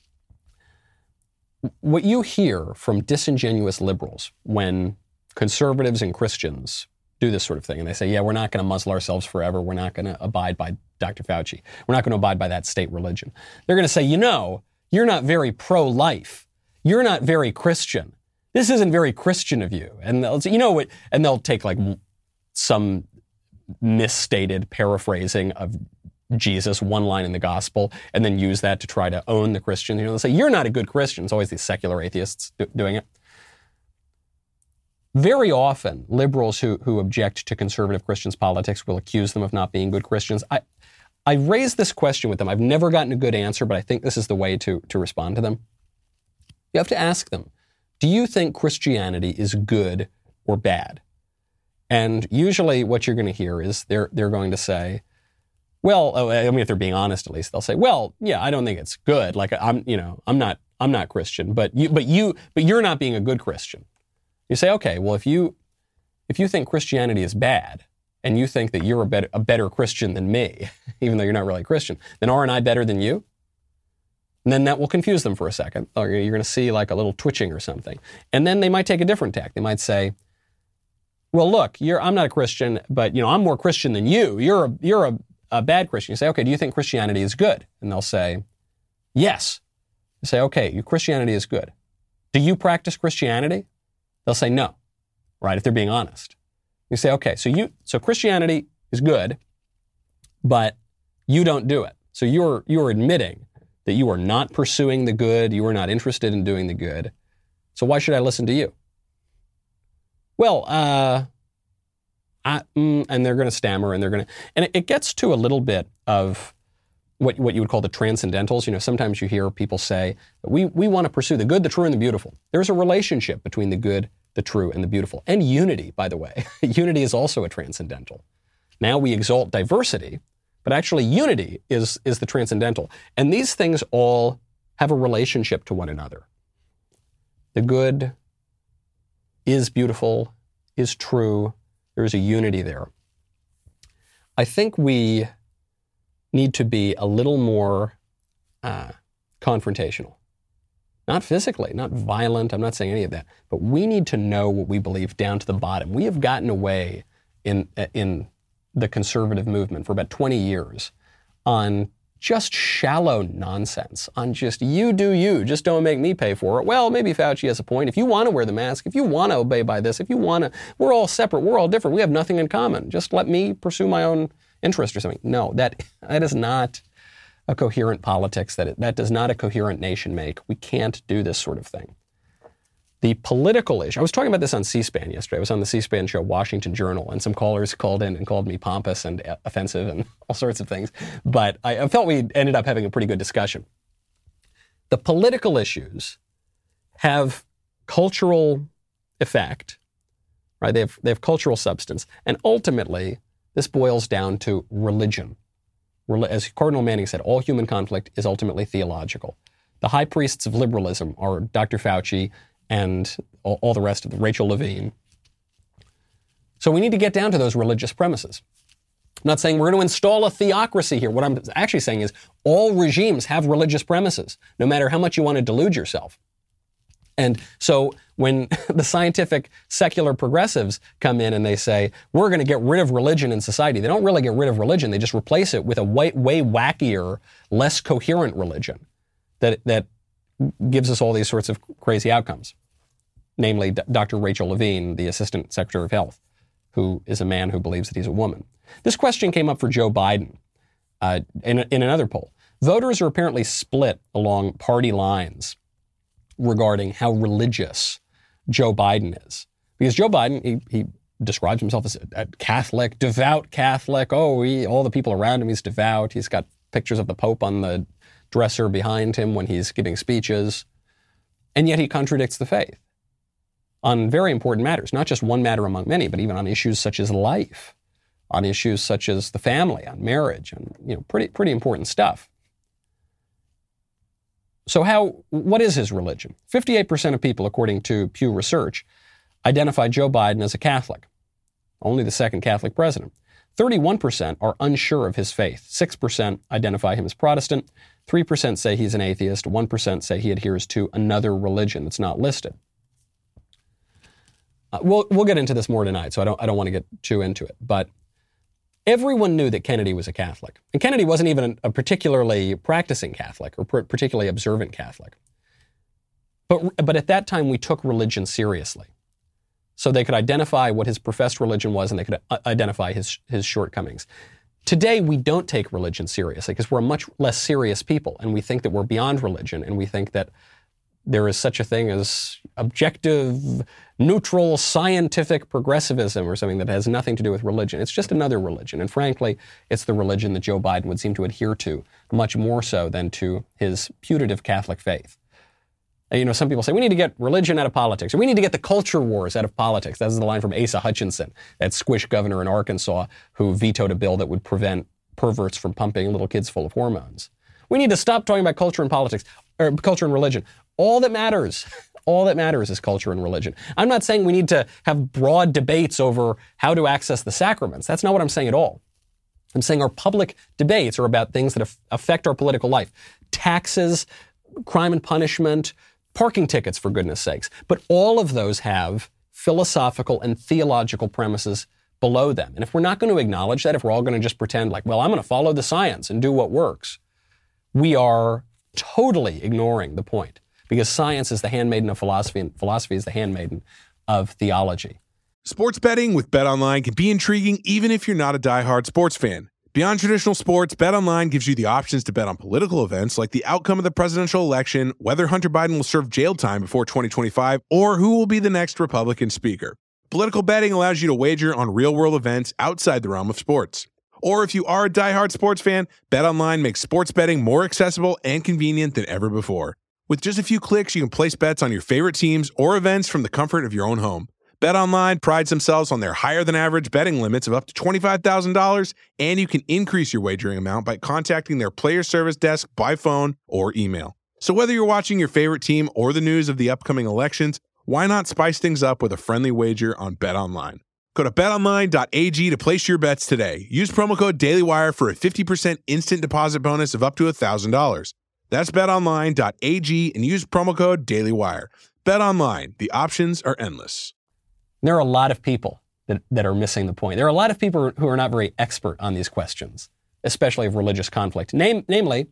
What you hear from disingenuous liberals when conservatives and Christians do this sort of thing, and they say, yeah, we're not going to muzzle ourselves forever. We're not going to abide by Doctor Fauci. We're not going to abide by that state religion. They're going to say, you know, you're not very pro-life. You're not very Christian. This isn't very Christian of you. And they'll say, you know what? And they'll take like some misstated paraphrasing of Jesus, one line in the gospel, and then use that to try to own the Christians. You know, they'll say, you're not a good Christian. It's always these secular atheists do- doing it. Very often, liberals who, who object to conservative Christians' politics will accuse them of not being good Christians. I, I raised this question with them. I've never gotten a good answer, but I think this is the way to, to respond to them. You have to ask them, do you think Christianity is good or bad? And usually what you're going to hear is they're, they're going to say, well, I mean, if they're being honest, at least they'll say, well, yeah, I don't think it's good. Like I'm, you know, I'm not, I'm not Christian, but you, but you, but you're not being a good Christian. You say, okay, well, if you, if you think Christianity is bad and you think that you're a better, a better Christian than me, even though you're not really a Christian, then aren't I better than you? And then that will confuse them for a second. Or you're going to see like a little twitching or something. And then they might take a different tack. They might say, well, look, you're, I'm not a Christian, but you know, I'm more Christian than you. You're a, you're a, a bad Christian. You say, okay, do you think Christianity is good? And they'll say, yes. You say, okay, Christianity is good. Do you practice Christianity? They'll say no, right? If they're being honest. You say, okay, so you, so Christianity is good, but you don't do it. So you're, you're admitting that you are not pursuing the good. You are not interested in doing the good. So why should I listen to you? Well, uh, I, mm, and they're going to stammer and they're going to, and it, it gets to a little bit of what, what you would call the transcendentals. You know, sometimes you hear people say, we, we want to pursue the good, the true, and the beautiful. There's a relationship between the good, the true, and the beautiful. And unity, by the way. Unity is also a transcendental. Now we exalt diversity, but actually unity is, is the transcendental. And these things all have a relationship to one another. The good is beautiful, is true. There's a unity there. I think we need to be a little more uh, confrontational. Not physically, not violent. I'm not saying any of that. But we need to know what we believe down to the bottom. We have gotten away in in the conservative movement for about twenty years on just shallow nonsense, on just you do you, just don't make me pay for it. Well, maybe Fauci has a point. If you want to wear the mask, if you want to obey by this, if you want to, we're all separate, we're all different, we have nothing in common. Just let me pursue my own interest or something. No, that that is not a coherent politics. That that does not a coherent nation make. We can't do this sort of thing. The political issue. I was talking about this on C-SPAN yesterday. I was on the C-SPAN show, Washington Journal, and some callers called in and called me pompous and offensive and all sorts of things. But I felt we ended up having a pretty good discussion. The political issues have cultural effect, right? They have, they have cultural substance. And ultimately, this boils down to religion. As Cardinal Manning said, all human conflict is ultimately theological. The high priests of liberalism are Doctor Fauci and all, all the rest of them, Rachel Levine. So we need to get down to those religious premises. I'm not saying we're going to install a theocracy here. What I'm actually saying is all regimes have religious premises, no matter how much you want to delude yourself. And so when the scientific secular progressives come in and they say, we're going to get rid of religion in society, they don't really get rid of religion. They just replace it with a way, way wackier, less coherent religion that, that gives us all these sorts of crazy outcomes. Namely, Doctor Rachel Levine, the Assistant Secretary of Health, who is a man who believes that he's a woman. This question came up for Joe Biden uh, in, in another poll. Voters are apparently split along party lines regarding how religious Joe Biden is. Because Joe Biden, he, he describes himself as a, a Catholic, devout Catholic. Oh, he, all the people around him, he's devout. He's got pictures of the Pope on the dresser behind him when he's giving speeches. And yet he contradicts the faith on very important matters, not just one matter among many, but even on issues such as life, on issues such as the family, on marriage, and you know, pretty pretty important stuff. So how, what is his religion? fifty-eight percent of people, according to Pew Research, identify Joe Biden as a Catholic, only the second Catholic president. thirty-one percent are unsure of his faith. six percent identify him as Protestant. three percent say he's an atheist. one percent say he adheres to another religion that's not listed. Uh, we'll we'll get into this more tonight, so I don't I don't want to get too into it. But everyone knew that Kennedy was a Catholic, and Kennedy wasn't even a particularly practicing Catholic or pr- particularly observant Catholic. But but at that time, we took religion seriously, so they could identify what his professed religion was, and they could uh, identify his his shortcomings. Today, we don't take religion seriously because we're a much less serious people, and we think that we're beyond religion, and we think that there is such a thing as objective, neutral, scientific progressivism or something that has nothing to do with religion. It's just another religion. And frankly, it's the religion that Joe Biden would seem to adhere to much more so than to his putative Catholic faith. You know, some people say, we need to get religion out of politics, or we need to get the culture wars out of politics. That was the line from Asa Hutchinson, that squish governor in Arkansas who vetoed a bill that would prevent perverts from pumping little kids full of hormones. We need to stop talking about culture and politics, or culture and religion. All that matters, all that matters is culture and religion. I'm not saying we need to have broad debates over how to access the sacraments. That's not what I'm saying at all. I'm saying our public debates are about things that affect our political life. Taxes, crime and punishment, parking tickets, for goodness sakes. But all of those have philosophical and theological premises below them. And if we're not going to acknowledge that, if we're all going to just pretend like, well, I'm going to follow the science and do what works, we are totally ignoring the point. Because science is the handmaiden of philosophy, and philosophy is the handmaiden of theology. Sports betting with BetOnline can be intriguing even if you're not a diehard sports fan. Beyond traditional sports, BetOnline gives you the options to bet on political events like the outcome of the presidential election, whether Hunter Biden will serve jail time before twenty twenty-five, or who will be the next Republican speaker. Political betting allows you to wager on real-world events outside the realm of sports. Or if you are a diehard sports fan, BetOnline makes sports betting more accessible and convenient than ever before. With just a few clicks, you can place bets on your favorite teams or events from the comfort of your own home. BetOnline prides themselves on their higher-than-average betting limits of up to twenty-five thousand dollars, and you can increase your wagering amount by contacting their player service desk by phone or email. So whether you're watching your favorite team or the news of the upcoming elections, why not spice things up with a friendly wager on BetOnline? Go to bet online dot a g to place your bets today. Use promo code DailyWire for a fifty percent instant deposit bonus of up to one thousand dollars. That's bet online dot a g and use promo code DailyWire. BetOnline, the options are endless. There are a lot of people that, that are missing the point. There are a lot of people who are not very expert on these questions, especially of religious conflict. Name, namely,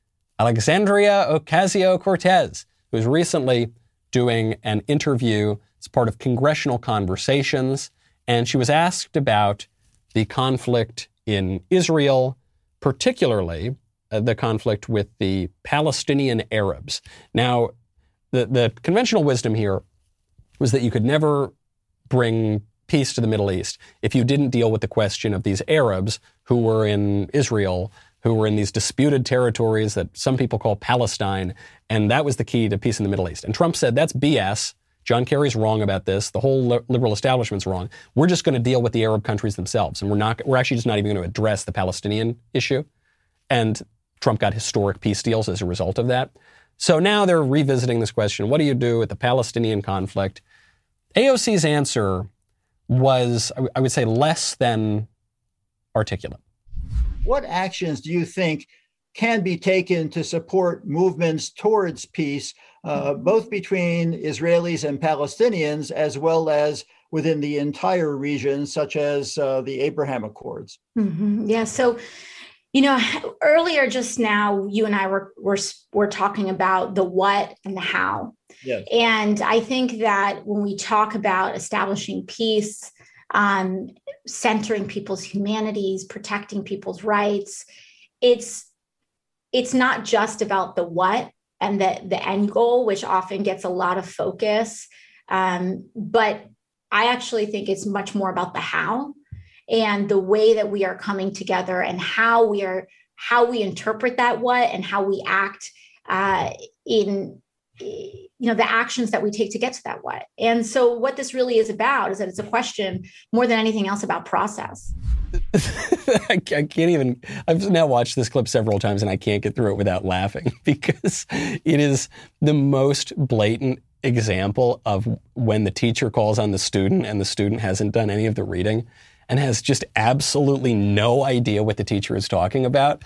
Alexandria Ocasio-Cortez, who was recently doing an interview as part of Congressional Conversations, and she was asked about the conflict in Israel, particularly uh, the conflict with the Palestinian Arabs. Now, the, the conventional wisdom here was that you could never bring peace to the Middle East if you didn't deal with the question of these Arabs who were in Israel, who were in these disputed territories that some people call Palestine, and that was the key to peace in the Middle East. And Trump said, that's B S. John Kerry's wrong about this. The whole liberal establishment's wrong. We're just going to deal with the Arab countries themselves, and we're not. We're actually just not even going to address the Palestinian issue. And Trump got historic peace deals as a result of that. So now they're revisiting this question. What do you do with the Palestinian conflict? A O C's answer was, I would say, less than articulate. What actions do you think can be taken to support movements towards peace, uh, both between Israelis and Palestinians, as well as within the entire region, such as uh, the Abraham Accords? Mm-hmm. Yeah. So, you know, earlier just now, you and I were, were, were talking about the what and the how. Yes. And I think that when we talk about establishing peace, um, centering people's humanities, protecting people's rights, it's it's not just about the what and the, the end goal, which often gets a lot of focus. Um, but I actually think it's much more about the how and the way that we are coming together and how we are, how we interpret that what and how we act uh, in, you know, the actions that we take to get to that what. And so what this really is about is that it's a question more than anything else about process. I can't even, I've now watched this clip several times and I can't get through it without laughing because it is the most blatant example of when the teacher calls on the student and the student hasn't done any of the reading and has just absolutely no idea what the teacher is talking about.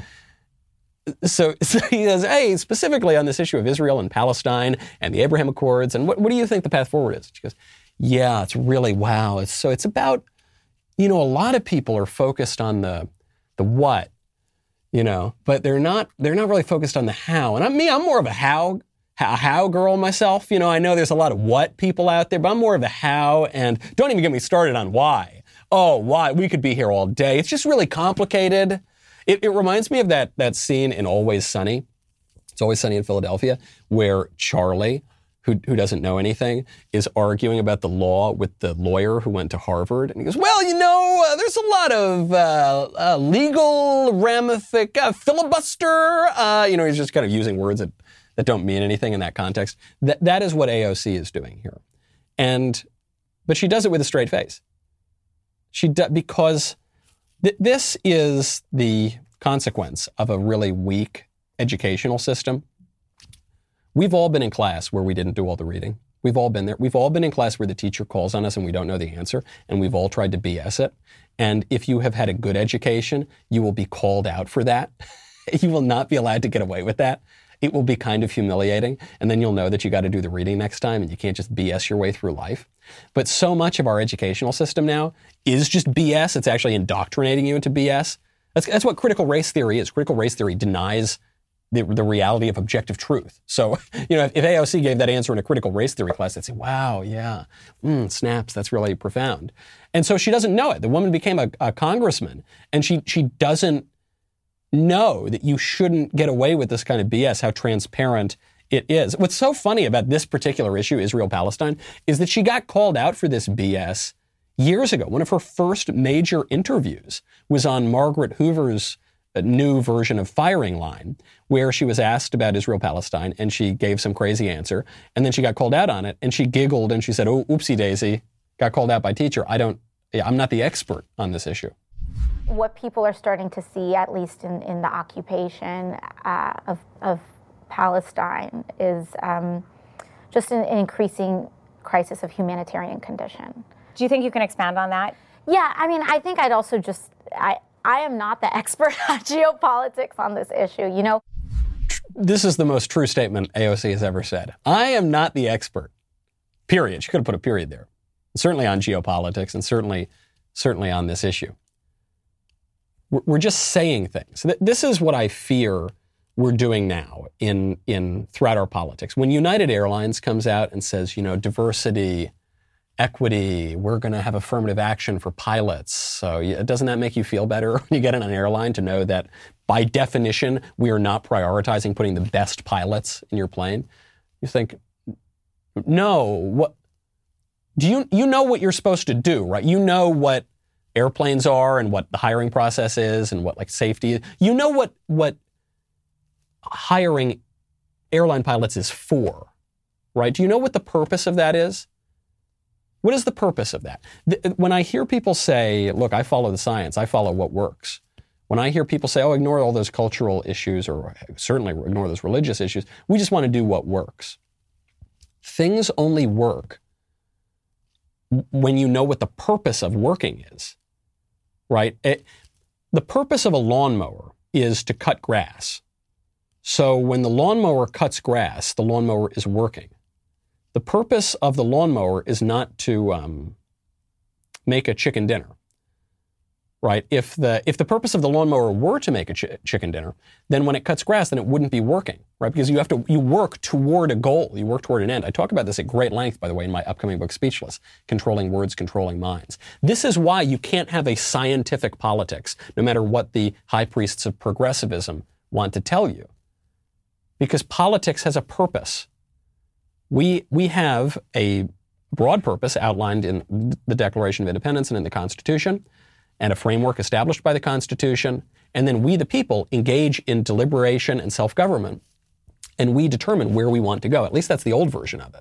So, so he says, hey, specifically on this issue of Israel and Palestine and the Abraham Accords, and what, what do you think the path forward is? She goes, yeah, it's really, wow. It's, so it's about, you know, a lot of people are focused on the the what, you know, but they're not they're not really focused on the how. And I'm me, I'm more of a how, how how girl myself. You know, I know there's a lot of what people out there, but I'm more of a how. And don't even get me started on why. Oh, why? We could be here all day. It's just really complicated. It, it reminds me of that that scene in Always Sunny. It's Always Sunny in Philadelphia, where Charlie, who who doesn't know anything, is arguing about the law with the lawyer who went to Harvard. And he goes, well, you know, uh, there's a lot of uh, uh, legal ramific, uh, filibuster. Uh, you know, he's just kind of using words that, that don't mean anything in that context. That That is what A O C is doing here. And, but she does it with a straight face. She do, because th- this is the consequence of a really weak educational system. We've all been in class where we didn't do all the reading. We've all been there. We've all been in class where the teacher calls on us and we don't know the answer, and we've all tried to B S it. And if you have had a good education, you will be called out for that. You will not be allowed to get away with that. It will be kind of humiliating, and then you'll know that you got to do the reading next time, and you can't just B S your way through life. But so much of our educational system now is just B S. It's actually indoctrinating you into B S. That's, that's what critical race theory is. Critical race theory denies The, the reality of objective truth. So, you know, if, if A O C gave that answer in a critical race theory class, they'd say, wow, yeah, mm, snaps, that's really profound. And so she doesn't know it. The woman became a, a congressman, and she she doesn't know that you shouldn't get away with this kind of B S, how transparent it is. What's so funny about this particular issue, Israel-Palestine, is that she got called out for this B S years ago. One of her first major interviews was on Margaret Hoover's a new version of Firing Line, where she was asked about Israel-Palestine, and she gave some crazy answer, and then she got called out on it, and she giggled, and she said, oh, oopsie daisy, got called out by teacher. I don't, yeah, I'm not the expert on this issue. What people are starting to see, at least in, in the occupation uh, of, of Palestine, is um, just an, an increasing crisis of humanitarian condition. Do you think you can expand on that? Yeah, I mean, I think I'd also just, I, I am not the expert on geopolitics on this issue, you know? This is the most true statement A O C has ever said. I am not the expert, period. She could have put a period there. Certainly on geopolitics and certainly, certainly on this issue. We're, we're just saying things. This is what I fear we're doing now in, in throughout our politics. When United Airlines comes out and says, you know, diversity, equity, we're going to have affirmative action for pilots. So doesn't that make you feel better when you get on an airline to know that by definition, we are not prioritizing putting the best pilots in your plane? You think, no, what? do you you know what you're supposed to do, right? You know what airplanes are and what the hiring process is and what like safety is. You know what what hiring airline pilots is for, right? Do you know what the purpose of that is? What is the purpose of that? The, when I hear people say, look, I follow the science, I follow what works. When I hear people say, oh, ignore all those cultural issues or certainly ignore those religious issues, we just want to do what works. Things only work when you know what the purpose of working is, right? It, the purpose of a lawnmower is to cut grass. So when the lawnmower cuts grass, the lawnmower is working. The purpose of the lawnmower is not to um, make a chicken dinner, right? If the if the purpose of the lawnmower were to make a ch- chicken dinner, then when it cuts grass, then it wouldn't be working, right? Because you have to you work toward a goal, you work toward an end. I talk about this at great length, by the way, in my upcoming book, Speechless: Controlling Words, Controlling Minds. This is why you can't have a scientific politics, no matter what the high priests of progressivism want to tell you, because politics has a purpose. We we have a broad purpose outlined in the Declaration of Independence and in the Constitution, and a framework established by the Constitution, and then we, the people, engage in deliberation and self-government, and we determine where we want to go. At least that's the old version of it.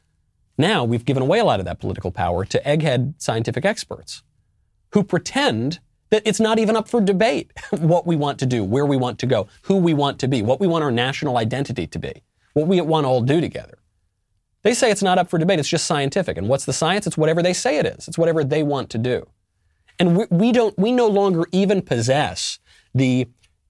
Now we've given away a lot of that political power to egghead scientific experts who pretend that it's not even up for debate what we want to do, where we want to go, who we want to be, what we want our national identity to be, what we want to all do together. They say it's not up for debate, it's just scientific. And what's the science? It's whatever they say it is. It's whatever they want to do. And we, we don't, we no longer even possess the,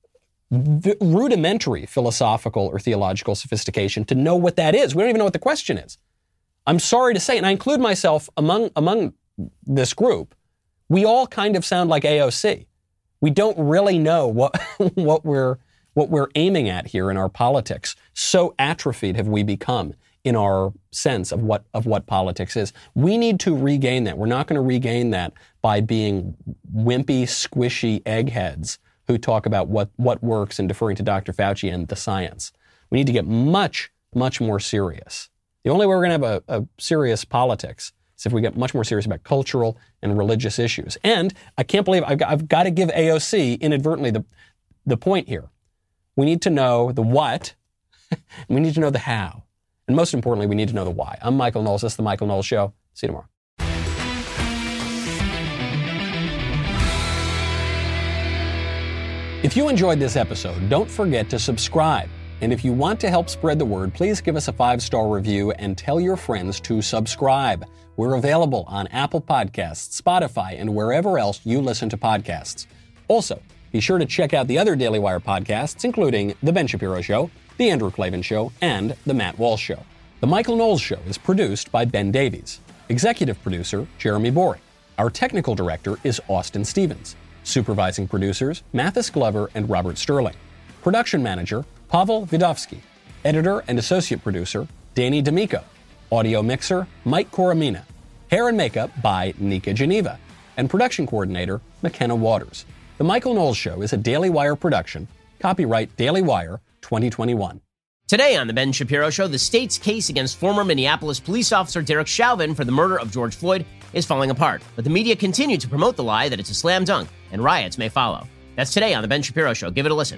the rudimentary philosophical or theological sophistication to know what that is. We don't even know what the question is. I'm sorry to say, and I include myself among, among this group, we all kind of sound like A O C. We don't really know what, what we're, what we're aiming at here in our politics. So atrophied have we become in our sense of what of what politics is. We need to regain that. We're not going to regain that by being wimpy, squishy eggheads who talk about what, what works and deferring to Doctor Fauci and the science. We need to get much, much more serious. The only way we're going to have a, a serious politics is if we get much more serious about cultural and religious issues. And I can't believe I've got, I've got to give A O C inadvertently the, the point here. We need to know the what, and we need to know the how. And most importantly, we need to know the why. I'm Michael Knowles. This is The Michael Knowles Show. See you tomorrow. If you enjoyed this episode, don't forget to subscribe. And if you want to help spread the word, please give us a five-star review and tell your friends to subscribe. We're available on Apple Podcasts, Spotify, and wherever else you listen to podcasts. Also, be sure to check out the other Daily Wire podcasts, including The Ben Shapiro Show, The Andrew Klavan Show, and The Matt Walsh Show. The Michael Knowles Show is produced by Ben Davies. Executive producer, Jeremy Boring. Our technical director is Austin Stevens. Supervising producers, Mathis Glover and Robert Sterling. Production manager, Pavel Vidovsky. Editor and associate producer, Danny D'Amico. Audio mixer, Mike Coromina. Hair and makeup by Nika Geneva. And production coordinator, McKenna Waters. The Michael Knowles Show is a Daily Wire production. Copyright Daily Wire twenty twenty-one. Today on The Ben Shapiro Show, the state's case against former Minneapolis police officer Derek Chauvin for the murder of George Floyd is falling apart. But the media continue to promote the lie that it's a slam dunk, and riots may follow. That's today on The Ben Shapiro Show. Give it a listen.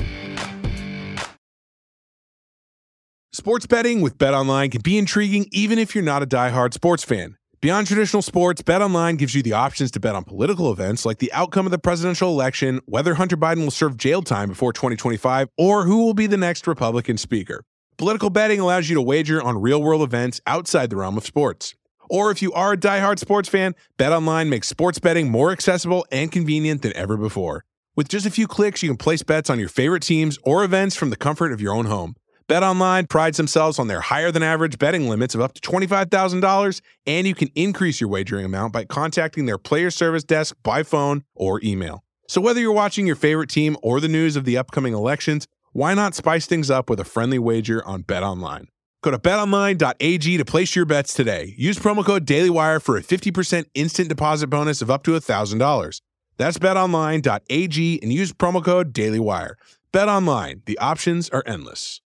Sports betting with BetOnline can be intriguing even if you're not a diehard sports fan. Beyond traditional sports, BetOnline gives you the options to bet on political events like the outcome of the presidential election, whether Hunter Biden will serve jail time before twenty twenty-five, or who will be the next Republican speaker. Political betting allows you to wager on real-world events outside the realm of sports. Or if you are a diehard sports fan, BetOnline makes sports betting more accessible and convenient than ever before. With just a few clicks, you can place bets on your favorite teams or events from the comfort of your own home. BetOnline prides themselves on their higher-than-average betting limits of up to twenty-five thousand dollars, and you can increase your wagering amount by contacting their player service desk by phone or email. So whether you're watching your favorite team or the news of the upcoming elections, why not spice things up with a friendly wager on BetOnline? Go to bet online dot a g to place your bets today. Use promo code DailyWire for a fifty percent instant deposit bonus of up to one thousand dollars. That's bet online dot a g and use promo code DailyWire. BetOnline, the options are endless.